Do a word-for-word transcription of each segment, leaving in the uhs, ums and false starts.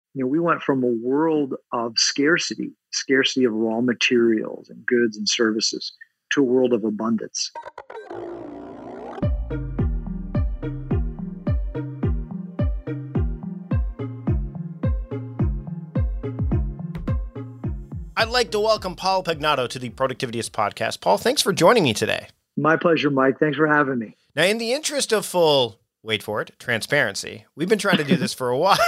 You know, we went from a world of scarcity, scarcity of raw materials and goods and services, to a world of abundance. I'd like to welcome Paul Pagnato to the Productivityist podcast. Paul, thanks for joining me today. My pleasure, Mike. Thanks for having me. Now, in the interest of full, wait for it, transparency, we've been trying to do this for a while,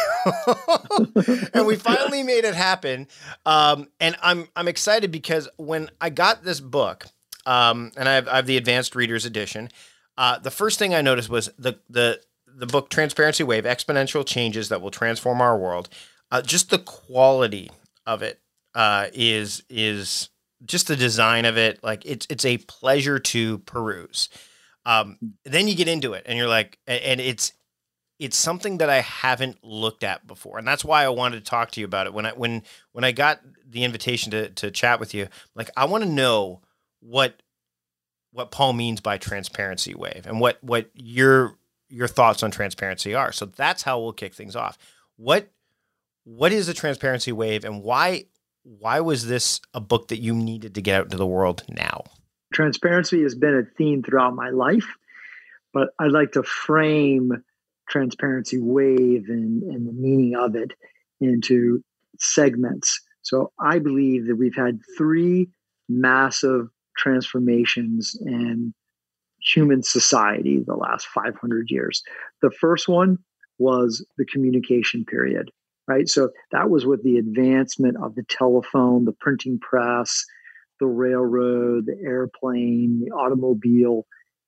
and we finally made it happen. Um, and I'm I'm excited because when I got this book, um, and I have, I have the Advanced Reader's Edition, uh, the first thing I noticed was the the the book Transparency Wave: Exponential Changes That Will Transform Our World. Uh, just the quality of it. Uh, is is just the design of it. Like it's it's a pleasure to peruse. Um, then you get into it, and you're like, and it's it's something that I haven't looked at before, and that's why I wanted to talk to you about it. When I when when I got the invitation to to chat with you, like I want to know what what Paul means by transparency wave, and what what your your thoughts on transparency are. So that's how we'll kick things off. What what is a transparency wave, and why? Why was this a book that you needed to get out into the world now? Transparency has been a theme throughout my life, but I'd like to frame transparency wave and, and the meaning of it into segments. So I believe that we've had three massive transformations in human society the last five hundred years. The first one was the communication period. Right. So that was with the advancement of the telephone, the printing press, the railroad, the airplane, the automobile.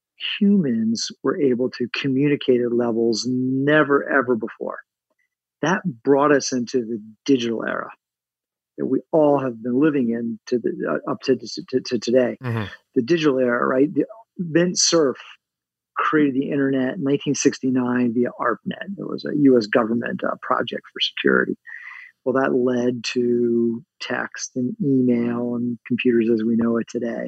Humans were able to communicate at levels never, ever before. That brought us into the digital era that we all have been living in to the, uh, up to, to, to today. Mm-hmm. The digital era, right? The Vint Cerf created the internet in nineteen sixty-nine via ARPANET. It was a U S government uh, project for security. Well, that led to text and email and computers as we know it today.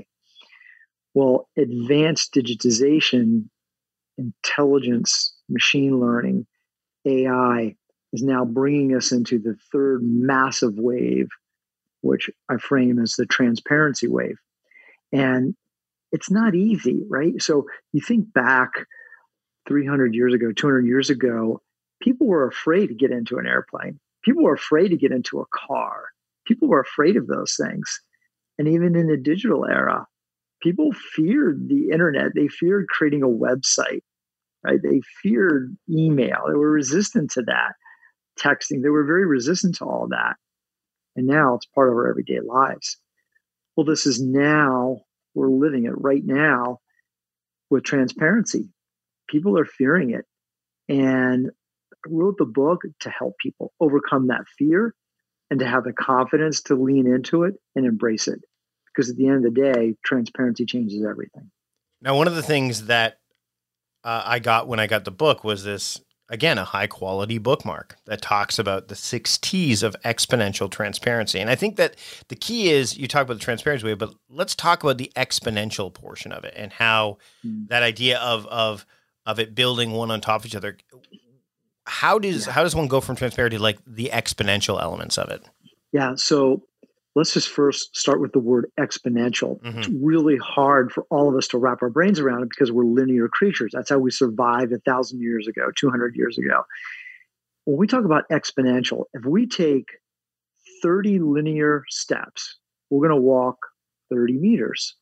Well, advanced digitization, intelligence, machine learning, A I is now bringing us into the third massive wave, which I frame as the transparency wave. And it's not easy, right? So you think back three hundred years ago, two hundred years ago, people were afraid to get into an airplane. People were afraid to get into a car. People were afraid of those things. And even in the digital era, people feared the internet. They feared creating a website, right? They feared email. They were resistant to that. Texting, they were very resistant to all that. And now it's part of our everyday lives. Well, this is now, we're living it right now with transparency. People are fearing it. And I wrote the book to help people overcome that fear and to have the confidence to lean into it and embrace it. Because at the end of the day, transparency changes everything. Now, one of the things that uh, I got when I got the book was this, again, a high quality bookmark that talks about the six T's of exponential transparency. And I think that the key is you talk about the transparency wave, but let's talk about the exponential portion of it and how mm. that idea of, of, of it building one on top of each other. How does, yeah. how does one go from transparency to like the exponential elements of it? Yeah. So let's just first start with the word exponential. Mm-hmm. It's really hard for all of us to wrap our brains around it because we're linear creatures. That's how we survived a thousand years ago, two hundred years ago. When we talk about exponential, if we take thirty linear steps, we're going to walk thirty meters.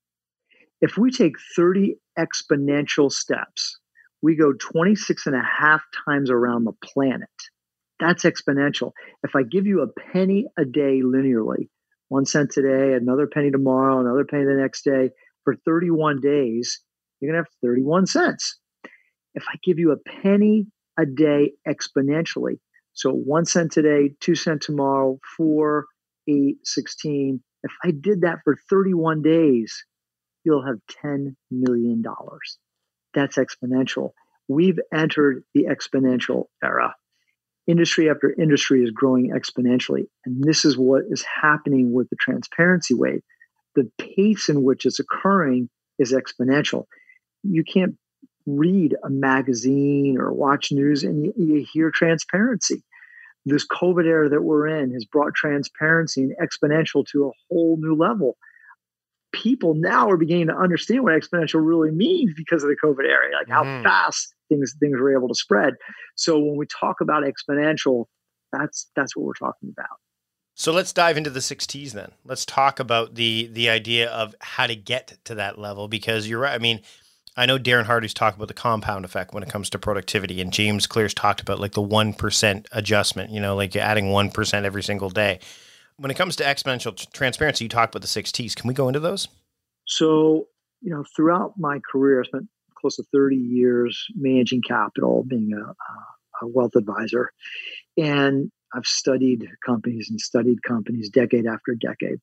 If we take thirty exponential steps, we go twenty-six and a half times around the planet. That's exponential. If I give you a penny a day linearly, one cent today, another penny tomorrow, another penny the next day, for thirty-one days, you're going to have thirty-one cents. If I give you a penny a day exponentially, so one cent today, two cent tomorrow, four, eight, sixteen, if I did that for thirty-one days, you'll have ten million dollars. That's exponential. We've entered the exponential era. Industry after industry is growing exponentially. And this is what is happening with the transparency wave. The pace in which it's occurring is exponential. You can't read a magazine or watch news and you, you hear transparency. This COVID era that we're in has brought transparency and exponential to a whole new level. People now are beginning to understand what exponential really means because of the COVID era, like how Mm-hmm. fast things things were able to spread. So when we talk about exponential, that's that's what we're talking about. So let's dive into the six T's then. Let's talk about the the idea of how to get to that level, because you're right. I mean, I know Darren Hardy's talked about the compound effect when it comes to productivity, and James Clear's talked about like the one percent adjustment, you know, like adding one percent every single day. When it comes to exponential t- transparency, you talked about the six T's. Can we go into those? So, you know, throughout my career, I spent close to thirty years managing capital, being a, a wealth advisor. And I've studied companies and studied companies decade after decade.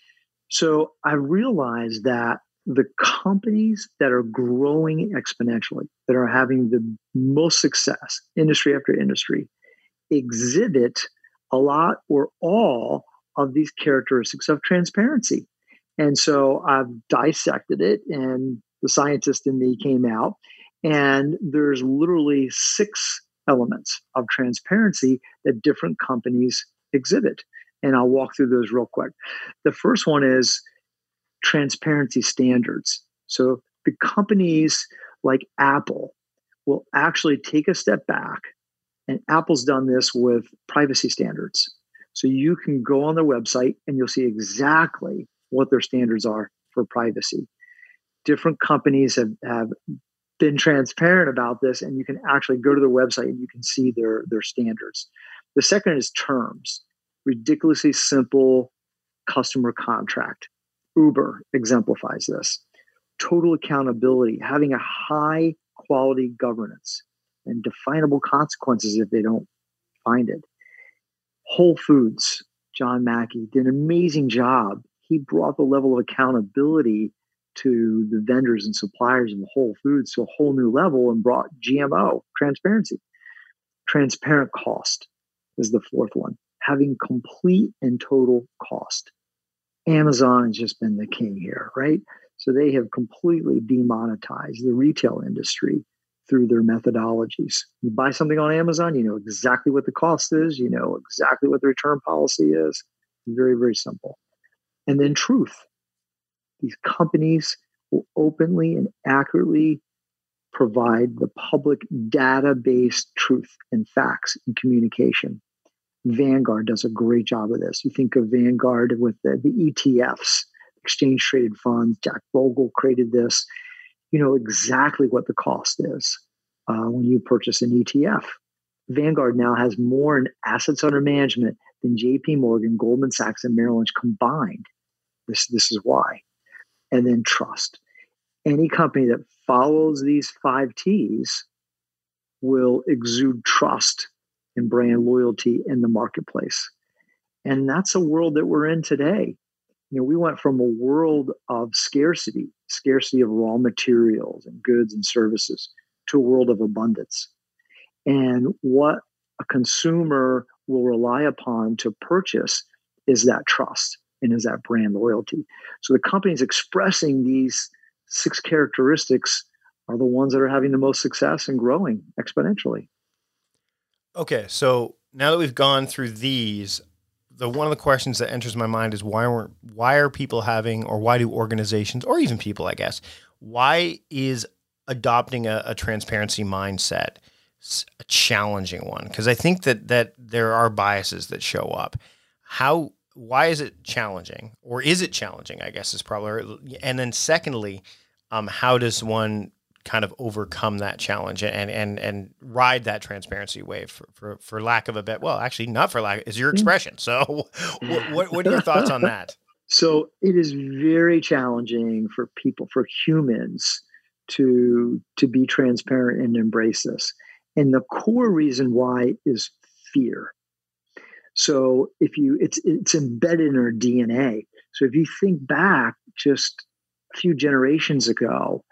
So I realized that the companies that are growing exponentially, that are having the most success, industry after industry, exhibit a lot or all of these characteristics of transparency. And so I've dissected it, and the scientist in me came out, and there's literally six elements of transparency that different companies exhibit. And I'll walk through those real quick. The first one is transparency standards. So the companies like Apple will actually take a step back, and Apple's done this with privacy standards. So you can go on their website and you'll see exactly what their standards are for privacy. Different companies have, have been transparent about this, and you can actually go to their website and you can see their, their standards. The second is terms, ridiculously simple customer contract. Uber exemplifies this. Total accountability, having a high quality governance and definable consequences if they don't find it. Whole Foods, John Mackey did an amazing job. He brought the level of accountability to the vendors and suppliers of Whole Foods to a whole new level and brought G M O, transparency. Transparent cost is the fourth one, having complete and total cost. Amazon has just been the king here, right? So they have completely demonetized the retail industry through their methodologies. You buy something on Amazon, you know exactly what the cost is, you know exactly what the return policy is. Very, very simple. And then truth. These companies will openly and accurately provide the public data-based truth and facts and communication. Vanguard does a great job of this. You think of Vanguard with the, the E T Fs, exchange traded funds. Jack Bogle created this. You know exactly what the cost is uh, when you purchase an E T F. Vanguard now has more in assets under management than J P Morgan, Goldman Sachs, and Merrill Lynch combined. This, this is why. And then trust. Any company that follows these five T's will exude trust and brand loyalty in the marketplace. And that's a world that we're in today. You know, we went from a world of scarcity, scarcity of raw materials and goods and services, to a world of abundance. And what a consumer will rely upon to purchase is that trust and is that brand loyalty. So the companies expressing these six characteristics are the ones that are having the most success and growing exponentially. Okay, so now that we've gone through these, the one of the questions that enters my mind is why weren't why are people having, or why do organizations, or even people, I guess, why is adopting a, a transparency mindset a challenging one? Because I think that that there are biases that show up. How why is it challenging, or is it challenging? I guess is probably. And then secondly, um, how does one kind of overcome that challenge and and and ride that transparency wave for for, for lack of a bet? Well, actually, not for lack is your expression. So, what, what what are your thoughts on that? So it is very challenging for people, for humans, to to be transparent and embrace this. And the core reason why is fear. So if you, it's it's embedded in our D N A. So if you think back just a few generations ago,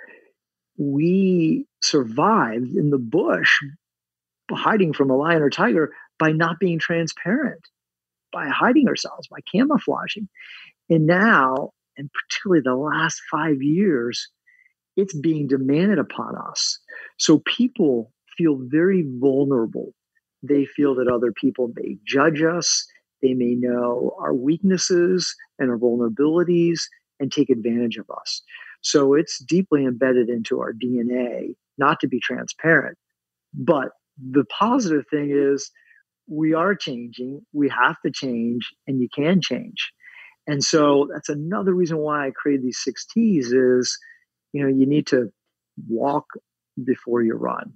we survived in the bush, hiding from a lion or tiger, by not being transparent, by hiding ourselves, by camouflaging. And now, and particularly the last five years, it's being demanded upon us. So people feel very vulnerable they feel that other people may judge us. They may know our weaknesses and our vulnerabilities and take advantage of us. So it's deeply embedded into our D N A not to be transparent. But the positive thing is we are changing, we have to change, and you can change. And so that's another reason why I created these six T's is, you know, you need to walk before you run.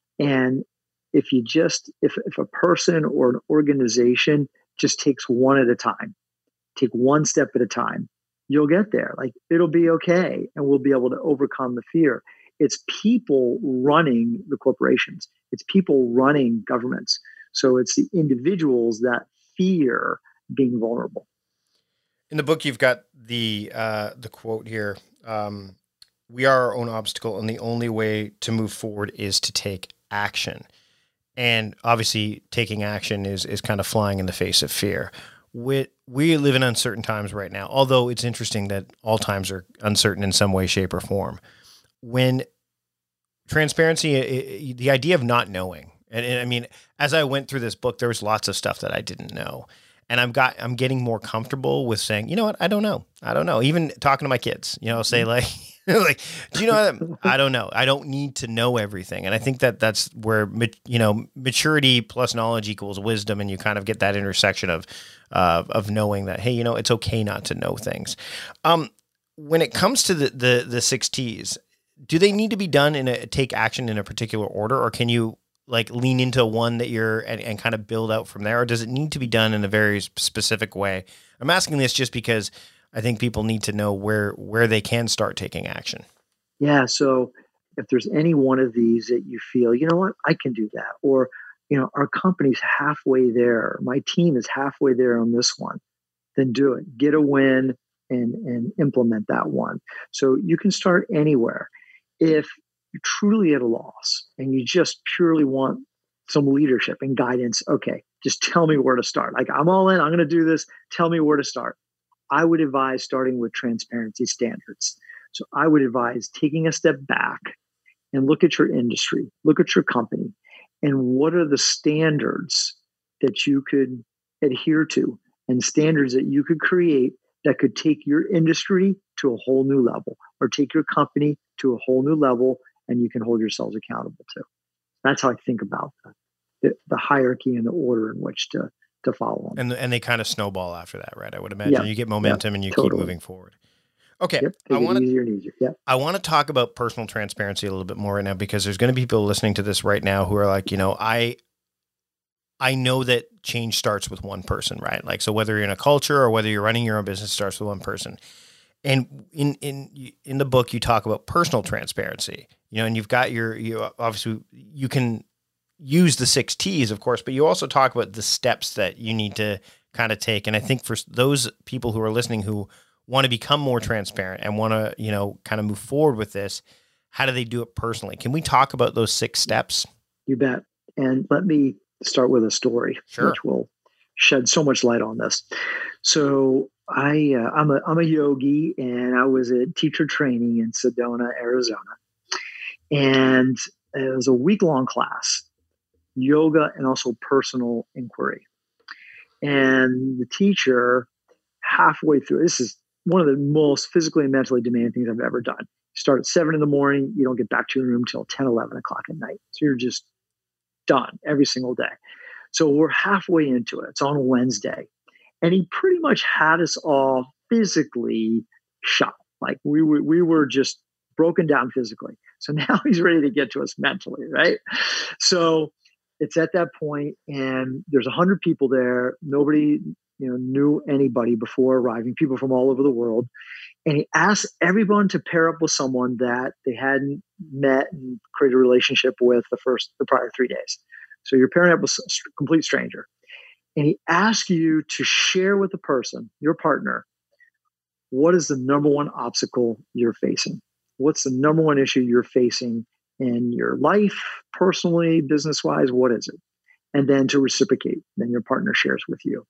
And if you just, if, if a person or an organization just takes one at a time, take one step at a time, you'll get there. Like it'll be okay. And we'll be able to overcome the fear. It's people running the corporations. It's people running governments. So it's the individuals that fear being vulnerable. In the book, you've got the uh, the quote here. Um, we are our own obstacle, and the only way to move forward is to take action. And obviously, taking action is is kind of flying in the face of fear. We, we live in uncertain times right now, although it's interesting that all times are uncertain in some way, shape, or form. When transparency, it, the idea of not knowing, and, and I mean, as I went through this book, there was lots of stuff that I didn't know. And I'm got I'm getting more comfortable with saying, you know what, I don't know. I don't know. Even talking to my kids, you know, say like, like, do you know? I don't know. I don't need to know everything. And I think that that's where, you know, maturity plus knowledge equals wisdom. And you kind of get that intersection of, uh, of knowing that, hey, you know, it's okay not to know things. Um, when it comes to the, the, the six T's, do they need to be done in a take action in a particular order, or can you like lean into one that you're and, and kind of build out from there? Or does it need to be done in a very specific way? I'm asking this just because I think people need to know where, where they can start taking action. Yeah. So if there's any one of these that you feel, you know what, I can do that. Or, you know, our company's halfway there. My team is halfway there on this one. Then do it. Get a win and, and implement that one. So you can start anywhere. If you're truly at a loss and you just purely want some leadership and guidance, okay, just tell me where to start. Like, I'm all in, I'm going to do this. Tell me where to start. I would advise starting with transparency standards. So I would advise taking a step back and look at your industry, look at your company, and what are the standards that you could adhere to and standards that you could create that could take your industry to a whole new level or take your company to a whole new level, and you can hold yourselves accountable to. That's how I think about the, the, the hierarchy and the order in which to to follow them. And and they kind of snowball after that, right? I would imagine yeah. you get momentum yeah, and you totally. keep moving forward. Okay, yep, I want easier and easier. Yeah, I want to talk about personal transparency a little bit more right now, because there's going to be people listening to this right now who are like, you know, I I know that change starts with one person, right? Like, so whether you're in a culture or whether you're running your own business, starts with one person. And in in in the book, you talk about personal transparency, you know, and you've got your, you obviously you can use the six T's, of course, but you also talk about the steps that you need to kind of take. And I think for those people who are listening who want to become more transparent and want to, you know, kind of move forward with this, how do they do it personally? Can we talk about those six steps? You bet. And let me start with a story, sure. which will shed so much light on this. So I, uh, I'm a I'm a yogi, and I was at teacher training in Sedona, Arizona, and it was a week long class, yoga and also personal inquiry. And the teacher, halfway through, this is one of the most physically and mentally demanding things I've ever done. You start at seven in the morning, you don't get back to your room till ten, eleven o'clock at night. So you're just done every single day. So we're halfway into it. It's on a Wednesday. And he pretty much had us all physically shot. Like we were, we were just broken down physically. So now he's ready to get to us mentally, right? So it's at that point, and there's a hundred people there. Nobody, you know, knew anybody before arriving, people from all over the world. And he asked everyone to pair up with someone that they hadn't met and created a relationship with the first, the prior three days. So you're pairing up with a complete stranger. And he asks you to share with the person, your partner, what is the number one obstacle you're facing? What's the number one issue you're facing in your life, personally, business-wise? What is it? And then to reciprocate, then your partner shares with you.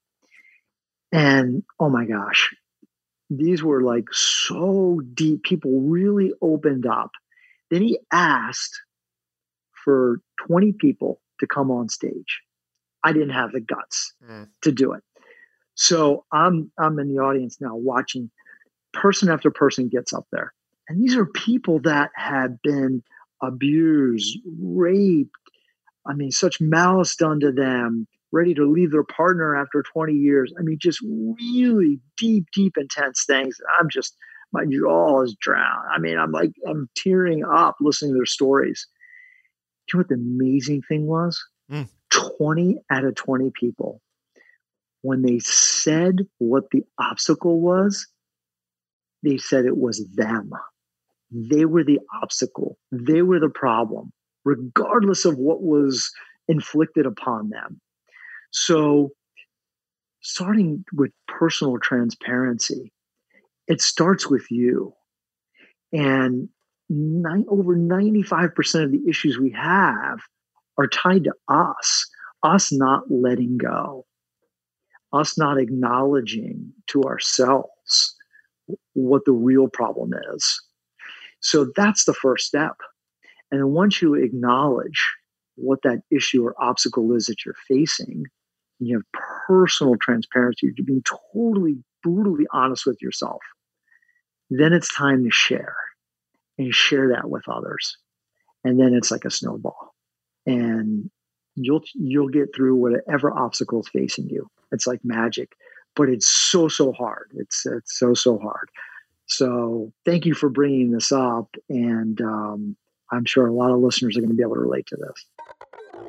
And oh my gosh, these were like so deep. People really opened up. Then he asked for twenty people to come on stage. I didn't have the guts mm. to do it. So I'm I'm in the audience now watching person after person gets up there. And these are people that had been abused, raped, I mean, such malice done to them, ready to leave their partner after twenty years. I mean, just really deep, deep, intense things. I'm just, my jaw is drowned. I mean, I'm like, I'm tearing up listening to their stories. Do you know what the amazing thing was? Mm. twenty out of twenty people, when they said what the obstacle was, they said it was them. They were the obstacle. They were the problem, regardless of what was inflicted upon them. So starting with personal transparency, it starts with you. And nine, over ninety-five percent of the issues we have are tied to us, us not letting go, us not acknowledging to ourselves what the real problem is. So that's the first step. And then once you acknowledge what that issue or obstacle is that you're facing, you have personal transparency, you're being totally, brutally honest with yourself, then it's time to share and share that with others. And then it's like a snowball. And you'll you'll get through whatever obstacle is facing you. It's like magic, but it's so, so hard. It's, it's so, so hard. So thank you for bringing this up. And um, I'm sure a lot of listeners are going to be able to relate to this.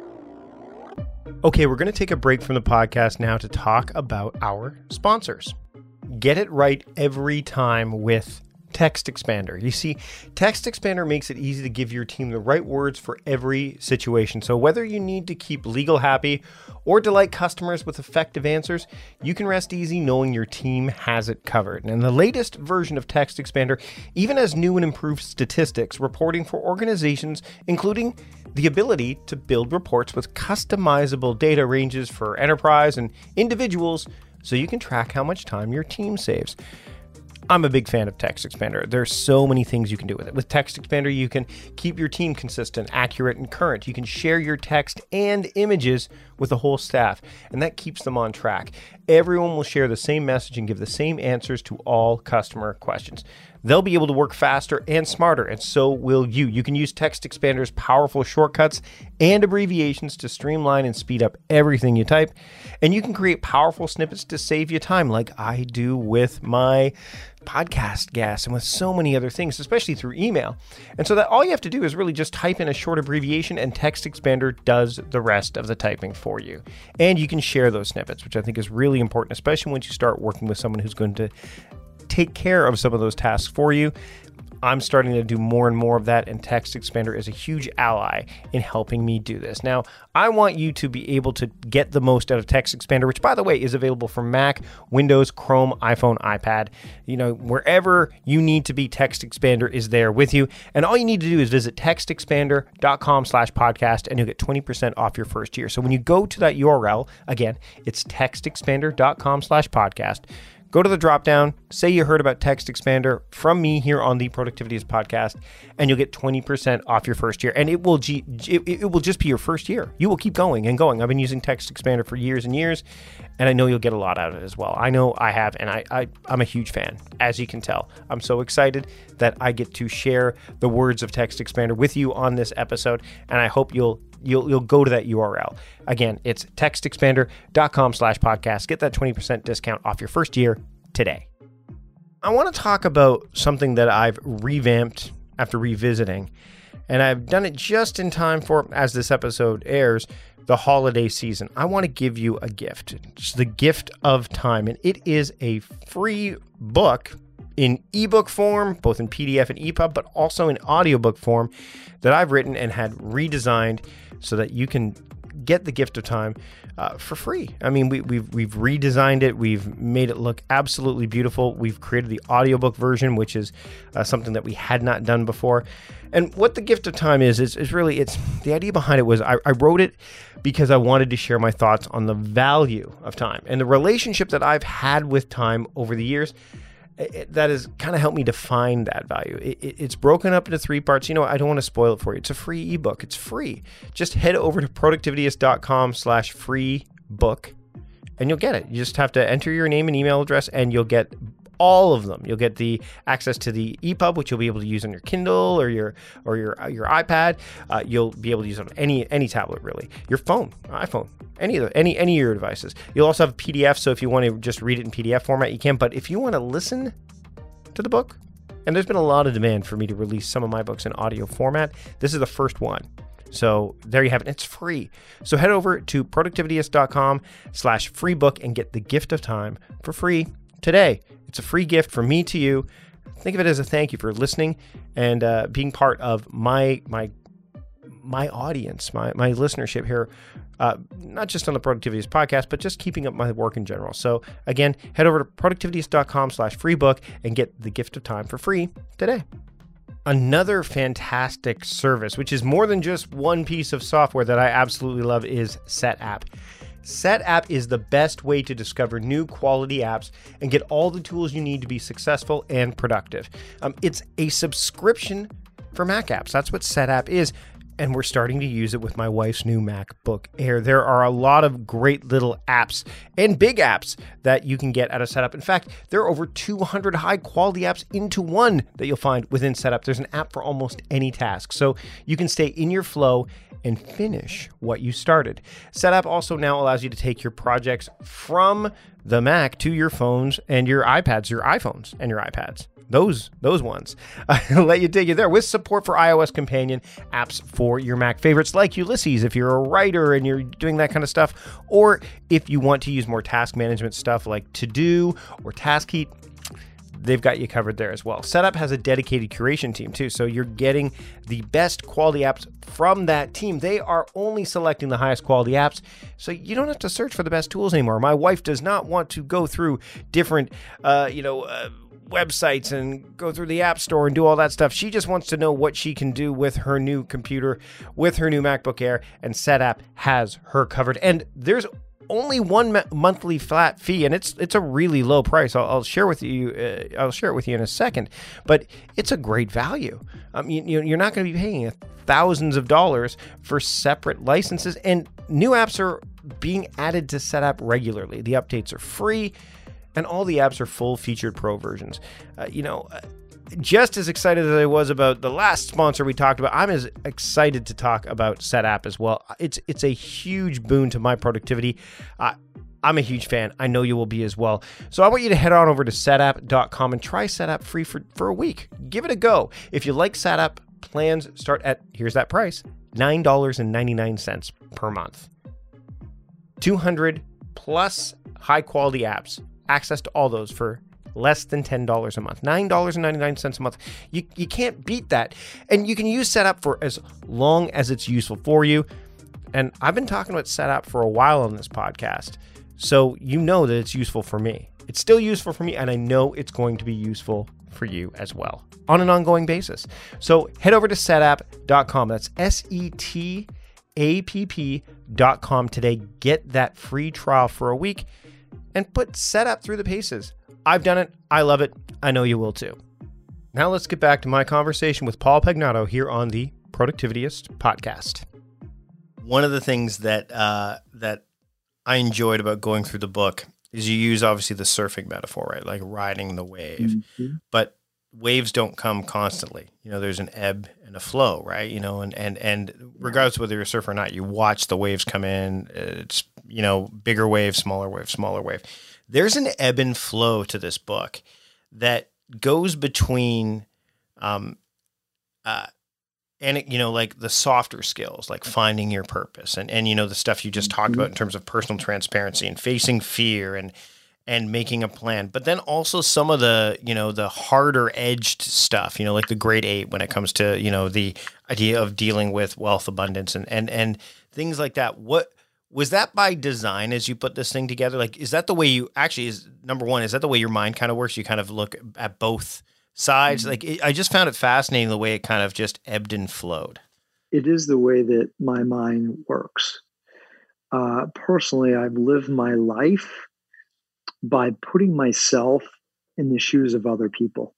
Okay, we're going to take a break from the podcast now to talk about our sponsors. Get it right every time with TextExpander. You see, TextExpander makes it easy to give your team the right words for every situation. So whether you need to keep legal happy or delight customers with effective answers, you can rest easy knowing your team has it covered. And the latest version of TextExpander even has new and improved statistics reporting for organizations, including the ability to build reports with customizable data ranges for enterprise and individuals so you can track how much time your team saves. I'm a big fan of TextExpander. There's so many things you can do with it. With TextExpander, you can keep your team consistent, accurate, and current. You can share your text and images with the whole staff, and that keeps them on track. Everyone will share the same message and give the same answers to all customer questions. They'll be able to work faster and smarter, and so will you. You can use TextExpander's powerful shortcuts and abbreviations to streamline and speed up everything you type, and you can create powerful snippets to save you time, like I do with my podcast guests and with so many other things, especially through email. And so that all you have to do is really just type in a short abbreviation, and TextExpander does the rest of the typing for you. And you can share those snippets, which I think is really important, especially once you start working with someone who's going to take care of some of those tasks for you. I'm starting to do more and more of that, and TextExpander is a huge ally in helping me do this. Now, I want you to be able to get the most out of TextExpander, which, by the way, is available for Mac, Windows, Chrome, iPhone, iPad. You know, wherever you need to be, TextExpander is there with you. And all you need to do is visit textexpander.com slash podcast, and you'll get twenty percent off your first year. So when you go to that U R L, again, it's textexpander.com slash podcast. Go to the drop-down, say you heard about TextExpander from me here on the Productivityist podcast, and you'll get twenty percent off your first year. And it will G- it, it will just be your first year. You will keep going and going. I've been using TextExpander for years and years, and I know you'll get a lot out of it as well. I know I have, and I, I, I'm a huge fan, as you can tell. I'm so excited that I get to share the words of TextExpander with you on this episode, and I hope you'll You'll you'll go to that U R L. Again, it's textexpander.com slash podcast. Get that twenty percent discount off your first year today. I want to talk about something that I've revamped after revisiting, and I've done it just in time for, as this episode airs, the holiday season. I want to give you a gift. It's the gift of time, and it is a free book in ebook form, both in P D F and E P U B, but also in audiobook form that I've written and had redesigned so that you can get the gift of time uh, for free. I mean, we, we've we've redesigned it. We've made it look absolutely beautiful. We've created the audiobook version, which is uh, something that we had not done before. And what the gift of time is, is, is really, it's the idea behind it was I, I wrote it because I wanted to share my thoughts on the value of time and the relationship that I've had with time over the years. It, that has kind of helped me define that value. It, it, it's broken up into three parts. You know, I don't want to spoil it for you. It's a free ebook. It's free. Just head over to productivityist.com slash free book, and you'll get it. You just have to enter your name and email address, and you'll get all of them. You'll get the access to the E P U B, which you'll be able to use on your Kindle or your or your your iPad. Uh, you'll be able to use on any any tablet, really. Your phone, iPhone, any of the, any any of your devices. You'll also have P D F, so if you want to just read it in P D F format, you can. But if you want to listen to the book, and there's been a lot of demand for me to release some of my books in audio format, this is the first one. So there you have it. It's free. So head over to productivityist.com slash free book and get the gift of time for free today. It's a free gift from me to you. Think of it as a thank you for listening and uh, being part of my my my audience, my my listenership here, uh, not just on the Productivityist podcast, but just keeping up my work in general. So again, head over to productivityist.com slash free book and get the gift of time for free today. Another fantastic service, which is more than just one piece of software that I absolutely love, is Setapp. Setapp is the best way to discover new quality apps and get all the tools you need to be successful and productive. Um, it's a subscription for Mac apps. That's what Setapp is. And we're starting to use it with my wife's new MacBook Air. There are a lot of great little apps and big apps that you can get out of Setapp. In fact, there are over two hundred high-quality apps into one that you'll find within Setapp. There's an app for almost any task, so you can stay in your flow and finish what you started. Setapp also now allows you to take your projects from the Mac to your phones and your iPads, your iPhones and your iPads. Those those ones. I'll let you take you there with support for iOS companion apps for your Mac favorites like Ulysses if you're a writer and you're doing that kind of stuff, or if you want to use more task management stuff like To-Do or Taskheat, they've got you covered there as well. Setapp has a dedicated curation team too, so you're getting the best quality apps from that team. They are only selecting the highest quality apps, so you don't have to search for the best tools anymore. My wife does not want to go through different, uh, you know, uh, websites and go through the App Store and do all that stuff. She just wants to know what she can do with her new computer, with her new MacBook Air, and Setapp has her covered. And there's only one m- monthly flat fee, and it's it's a really low price. I'll, I'll share with you. Uh, I'll share it with you in a second, but it's a great value. Um, you, you're not going to be paying thousands of dollars for separate licenses, and new apps are being added to Setapp regularly. The updates are free, and all the apps are full-featured pro versions. Uh, you know, uh, just as excited as I was about the last sponsor we talked about, I'm as excited to talk about Setapp as well. It's it's a huge boon to my productivity. Uh, I'm a huge fan. I know you will be as well. So I want you to head on over to setapp dot com and try Setapp free for, for a week. Give it a go. If you like Setapp, plans start at, here's that price, nine dollars and ninety-nine cents per month. two hundred plus high-quality apps. Access to all those for less than ten dollars a month, nine dollars and ninety-nine cents a month. You you can't beat that. And you can use Setapp for as long as it's useful for you. And I've been talking about Setapp for a while on this podcast, so you know that it's useful for me. It's still useful for me, and I know it's going to be useful for you as well on an ongoing basis. So head over to setapp dot com. That's S E T A P P dot com today. Get that free trial for a week and put Setapp through the paces. I've done it. I love it. I know you will too. Now let's get back to my conversation with Paul Pagnato here on the Productivityist podcast. One of the things that uh, that I enjoyed about going through the book is you use obviously the surfing metaphor, right? Like riding the wave. Mm-hmm. But waves don't come constantly. You know, there's an ebb and a flow, right? You know, and and and regardless of whether you're a surfer or not, you watch the waves come in. It's, you know, bigger wave, smaller wave, smaller wave. There's an ebb and flow to this book that goes between, um, uh, and it, you know, like the softer skills, like finding your purpose, and and you know the stuff you just mm-hmm. talked about in terms of personal transparency and facing fear and and making a plan, but then also some of the, you know, the harder edged stuff, you know, like the grade eight when it comes to, you know, the idea of dealing with wealth abundance and, and, and things like that. What was that by design as you put this thing together? Like, is that the way you actually is number one, is that the way your mind kind of works? You kind of look at both sides. Mm-hmm. Like it, I just found it fascinating the way it kind of just ebbed and flowed. It is the way that my mind works. Uh, personally, I've lived my life by putting myself in the shoes of other people.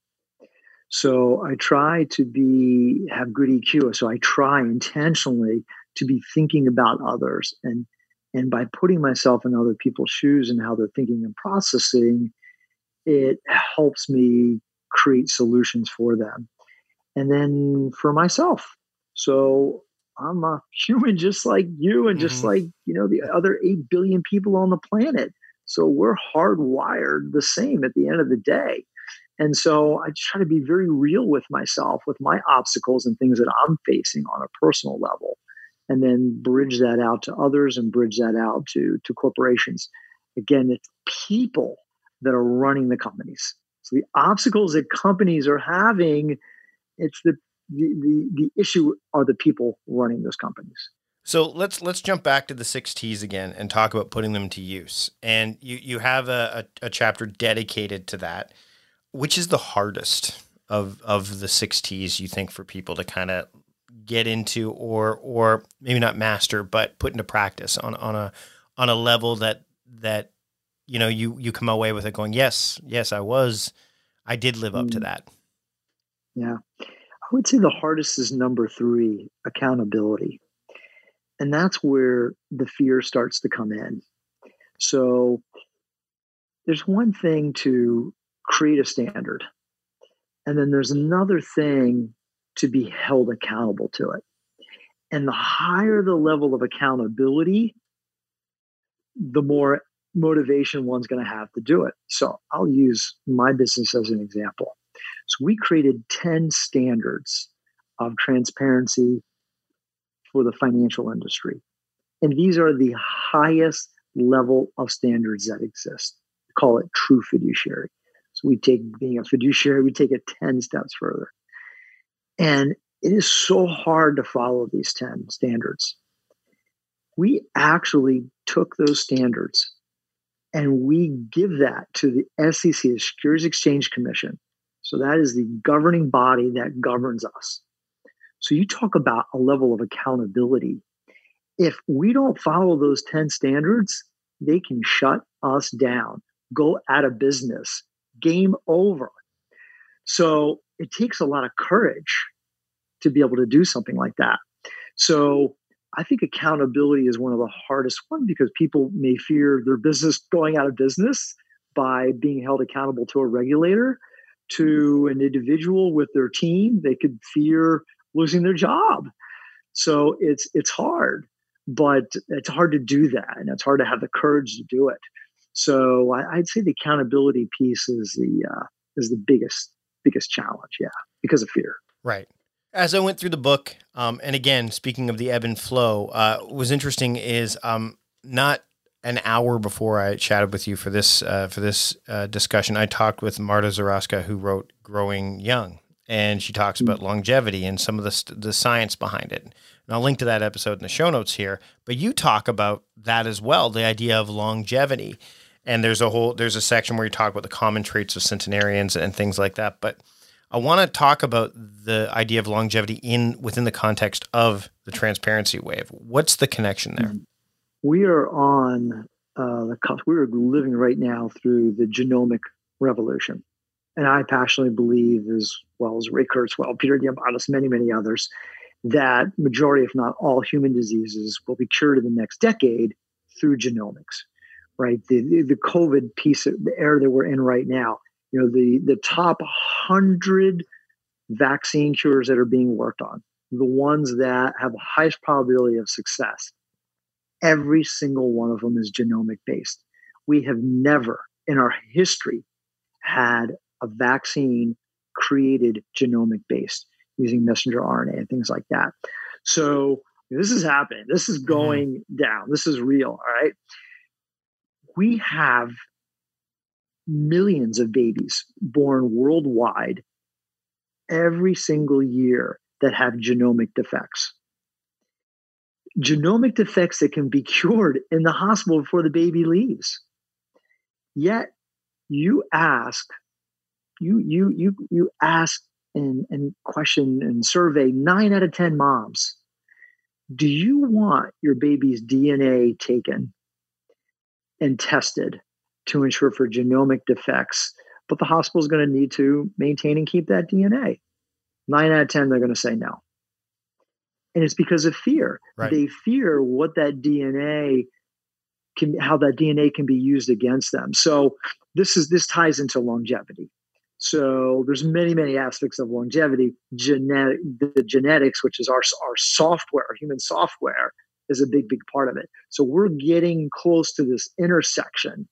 So I try to be, have good E Q. So I try intentionally to be thinking about others and, And by putting myself in other people's shoes and how they're thinking and processing, it helps me create solutions for them. And then for myself. So I'm a human just like you and just Mm-hmm. like, you know, the other eight billion people on the planet. So we're hardwired the same at the end of the day. And so I try to be very real with myself, with my obstacles and things that I'm facing on a personal level, and then bridge that out to others and bridge that out to, to corporations. Again, it's people that are running the companies. So the obstacles that companies are having, it's the the, the the issue are the people running those companies. So let's let's jump back to the six T's again and talk about putting them to use. And you you have a, a, a chapter dedicated to that. Which is the hardest of of the six T's you think for people to kind of get into, or or maybe not master, but put into practice on on a on a level that that you know you you come away with it going, yes, yes, I was, I did live up to that. Yeah, I would say the hardest is number three, accountability, and that's where the fear starts to come in. So there's one thing to create a standard, and then there's another thing to be held accountable to it. And the higher the level of accountability, the more motivation one's going to have to do it. So I'll use my business as an example. So we created ten standards of transparency for the financial industry. And these are the highest level of standards that exist. We call it true fiduciary. So we take being a fiduciary, we take it ten steps further. And it is so hard to follow these ten standards. We actually took those standards and we give that to the S E C, the Securities Exchange Commission. So that is the governing body that governs us. So you talk about a level of accountability. If we don't follow those ten standards, they can shut us down, go out of business, game over. So it takes a lot of courage to be able to do something like that. So I think accountability is one of the hardest ones because people may fear their business going out of business by being held accountable to a regulator. To an individual with their team, they could fear losing their job. So it's it's hard, but it's hard to do that, and it's hard to have the courage to do it. So I, I'd say the accountability piece is the uh, is the biggest biggest challenge, yeah, because of fear. Right. As I went through the book, um, and again, speaking of the ebb and flow, uh, what was interesting is um, not an hour before I chatted with you for this uh, for this uh, discussion, I talked with Marta Zaraska, who wrote Growing Young, and she talks about longevity and some of the st- the science behind it. And I'll link to that episode in the show notes here. But you talk about that as well, the idea of longevity, and there's a whole there's a section where you talk about the common traits of centenarians and things like that. But I want to talk about the idea of longevity in within the context of the transparency wave. What's the connection there? We are on uh, the cusp. We are living right now through the genomic revolution. And I passionately believe, as well as Ray Kurzweil, Peter Diamandis, many, many others, that majority, if not all, human diseases will be cured in the next decade through genomics, right? The, the, the COVID piece, of the era that we're in right now, you know, the, the top one hundred vaccine cures that are being worked on, the ones that have the highest probability of success, every single one of them is genomic based. We have never in our history had a vaccine created genomic based using messenger R N A and things like that. So this is happening. This is going mm-hmm. down. This is real. All right. We have millions of babies born worldwide every single year that have genomic defects. Genomic defects that can be cured in the hospital before the baby leaves. Yet you ask, you you you you ask and, and question and survey nine out of ten moms, do you want your baby's D N A taken and tested to ensure for genomic defects? But the hospital is going to need to maintain and keep that D N A. Nine out of ten, they're going to say no. And it's because of fear. Right. They fear what that D N A can, how that D N A can be used against them. So this is this ties into longevity. So there's many, many aspects of longevity. Genetic, the genetics, which is our, our software, our human software, is a big, big part of it. So we're getting close to this intersection.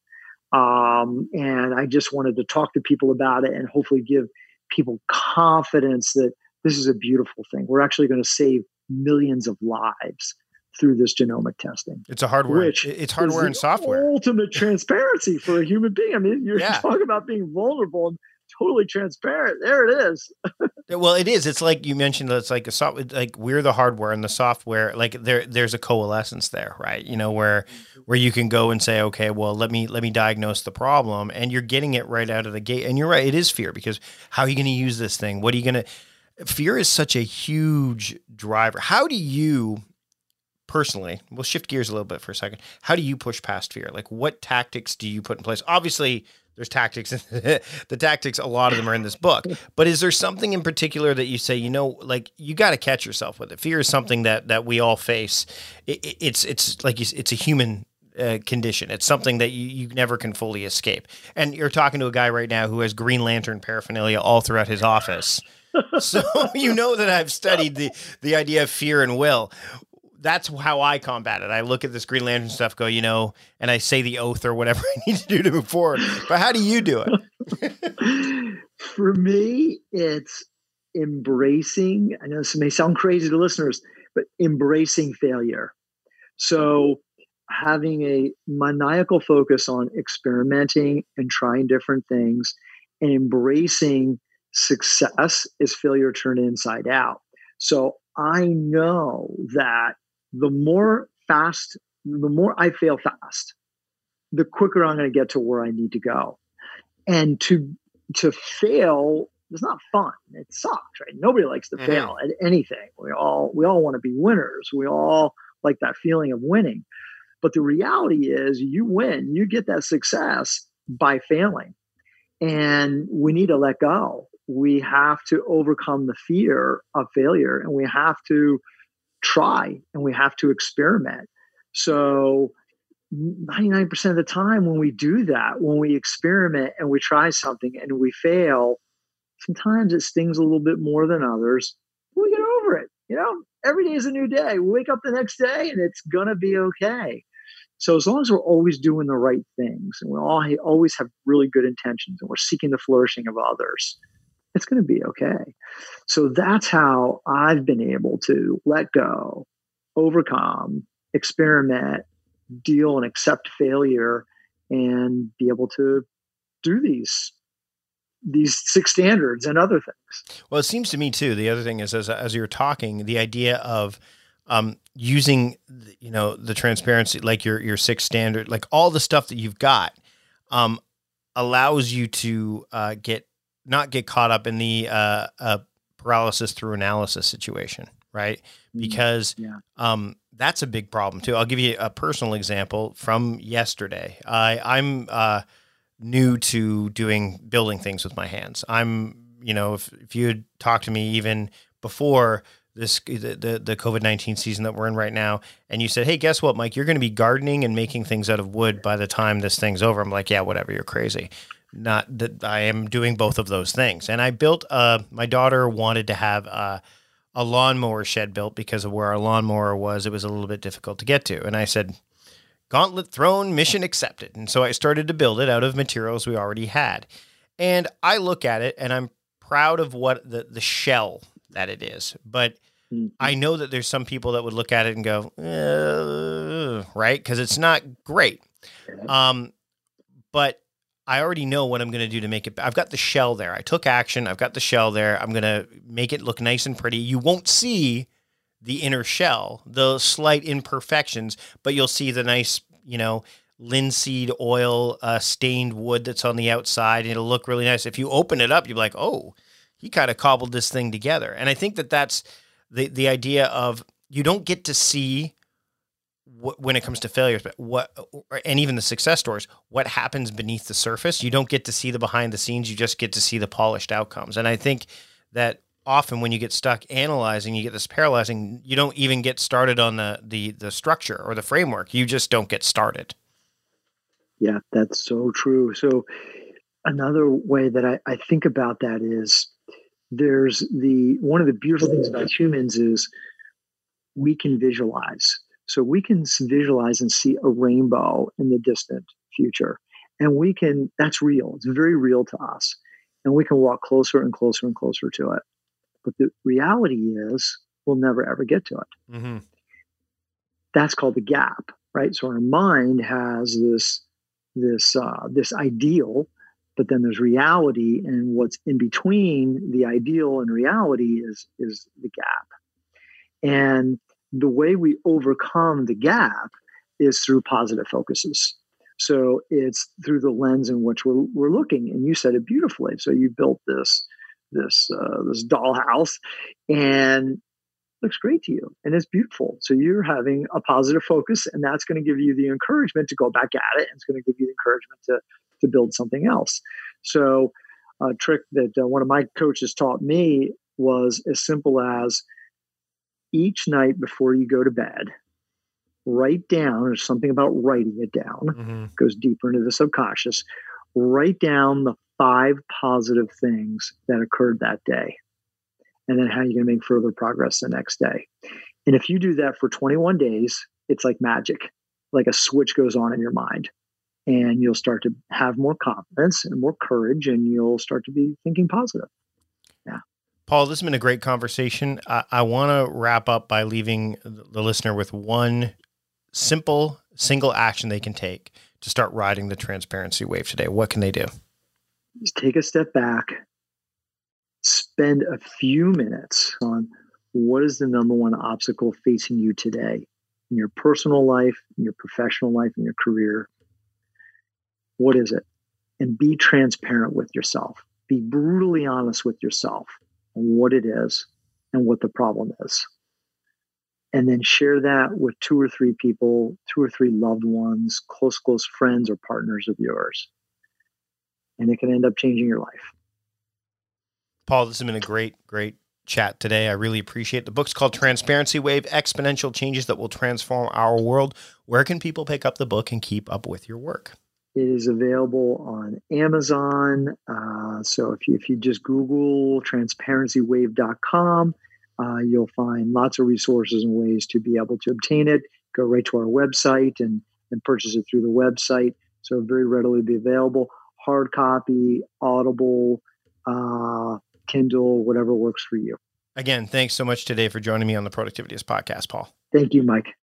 Um, and I just wanted to talk to people about it and hopefully give people confidence that this is a beautiful thing. We're actually going to save millions of lives through this genomic testing. It's a hardware. Which it's hardware and software. Ultimate transparency for a human being. I mean, you're yeah. talking about being vulnerable and totally transparent. There it is. Well, it is. It's like you mentioned. It's like a soft, like we're the hardware and the software. Like there, there's a coalescence there, right? You know, where where you can go and say, okay, well, let me let me diagnose the problem, and you're getting it right out of the gate. And you're right. It is fear, because how are you going to use this thing? What are you going to? Fear is such a huge driver. How do you personally? We'll shift gears a little bit for a second. How do you push past fear? Like, what tactics do you put in place? Obviously, there's tactics. The tactics, a lot of them are in this book. But is there something in particular that you say, you know, like you got to catch yourself with it? Fear is something that that we all face. It, it, it's it's like you, it's a human uh, condition. It's something that you, you never can fully escape. And you're talking to a guy right now who has Green Lantern paraphernalia all throughout his office. So you know that I've studied the the idea of fear and will. That's how I combat it. I look at this Green Lantern stuff, go, you know, and I say the oath or whatever I need to do to move forward. But how do you do it? For me, it's embracing, I know this may sound crazy to listeners, but embracing failure. So having a maniacal focus on experimenting and trying different things and embracing success is failure turned inside out. So I know that the more fast, the more I fail fast, the quicker I'm going to get to where I need to go. And to to fail is not fun. It sucks, right? Nobody likes to mm-hmm. fail at anything. We all we all want to be winners. We all like that feeling of winning. But the reality is, you win, you get that success by failing. And we need to let go. We have to overcome the fear of failure, and we have to try, and we have to experiment. So ninety-nine percent of the time when we do that, when we experiment and we try something and we fail, sometimes it stings a little bit more than others. We get over it. You know, every day is a new day. We wake up the next day and it's going to be okay. So as long as we're always doing the right things and we all always have really good intentions and we're seeking the flourishing of others, it's going to be okay. So that's how I've been able to let go, overcome, experiment, deal and accept failure, and be able to do these these six standards and other things. Well, it seems to me too, the other thing is, as as you're talking, the idea of um, using, you know, the transparency, like your your six standard, like all the stuff that you've got, um, allows you to uh, get not get caught up in the uh, uh, paralysis through analysis situation, right? Because yeah. um, that's a big problem too. I'll give you a personal example from yesterday. I, I'm uh, new to doing building things with my hands. I'm, you know, if, if you had talked to me even before this, the, the, the COVID nineteen season that we're in right now, and you said, hey, guess what, Mike, you're going to be gardening and making things out of wood by the time this thing's over. I'm like, yeah, whatever, you're crazy. Not that I am doing both of those things. And I built, uh, my daughter wanted to have uh, a lawnmower shed built because of where our lawnmower was. It was a little bit difficult to get to. And I said, gauntlet thrown, mission accepted. And so I started to build it out of materials we already had. And I look at it and I'm proud of what the, the shell that it is. But mm-hmm. I know that there's some people that would look at it and go, uh, right? Because it's not great. Um, but I already know what I'm going to do to make it. I've got the shell there. I took action. I've got the shell there. I'm going to make it look nice and pretty. You won't see the inner shell, the slight imperfections, but you'll see the nice, you know, linseed oil uh, stained wood that's on the outside. And it'll look really nice. If you open it up, you'll be like, oh, he kind of cobbled this thing together. And I think that that's the, the idea of, you don't get to see when it comes to failures, but what, and even the success stories, what happens beneath the surface. You don't get to see the behind the scenes. You just get to see the polished outcomes. And I think that often when you get stuck analyzing, you get this paralyzing, you don't even get started on the, the, the structure or the framework. You just don't get started. Yeah, that's so true. So another way that I, I think about that is there's the one of the beautiful things about humans is we can visualize. So we can visualize and see a rainbow in the distant future. And we can, that's real. It's very real to us. And we can walk closer and closer and closer to it. But the reality is we'll never ever get to it. Mm-hmm. That's called the gap, right? So our mind has this, this, uh, this ideal, but then there's reality, and what's in between the ideal and reality is, is the gap. And the way we overcome the gap is through positive focuses. So it's through the lens in which we're, we're looking. And you said it beautifully. So you built this this uh, this dollhouse, and it looks great to you, and it's beautiful. So you're having a positive focus, and that's going to give you the encouragement to go back at it, and it's going to give you the encouragement to to build something else. So a trick that uh, one of my coaches taught me was as simple as each night before you go to bed, write down, there's something about writing it down, mm-hmm. goes deeper into the subconscious, write down the five positive things that occurred that day, and then how you're going to make further progress the next day. And if you do that for twenty-one days, it's like magic, like a switch goes on in your mind, and you'll start to have more confidence and more courage, and you'll start to be thinking positive. Yeah. Paul, this has been a great conversation. I, I want to wrap up by leaving the listener with one simple, single action they can take to start riding the transparency wave today. What can they do? Just take a step back, spend a few minutes on what is the number one obstacle facing you today in your personal life, in your professional life, in your career. What is it? And be transparent with yourself. Be brutally honest with yourself on what it is and what the problem is. And then share that with two or three people, two or three loved ones, close, close friends or partners of yours. And it can end up changing your life. Paul, this has been a great, great chat today. I really appreciate it. The book's called Transparency Wave, Exponential Changes That Will Transform Our World. Where can people pick up the book and keep up with your work? It is available on Amazon. Uh, so if you, if you just Google transparency wave dot com, uh, you'll find lots of resources and ways to be able to obtain it. Go right to our website and, and purchase it through the website. So very readily be available. Hard copy, Audible, uh, Kindle, whatever works for you. Again, thanks so much today for joining me on the Productivityist podcast, Paul. Thank you, Mike.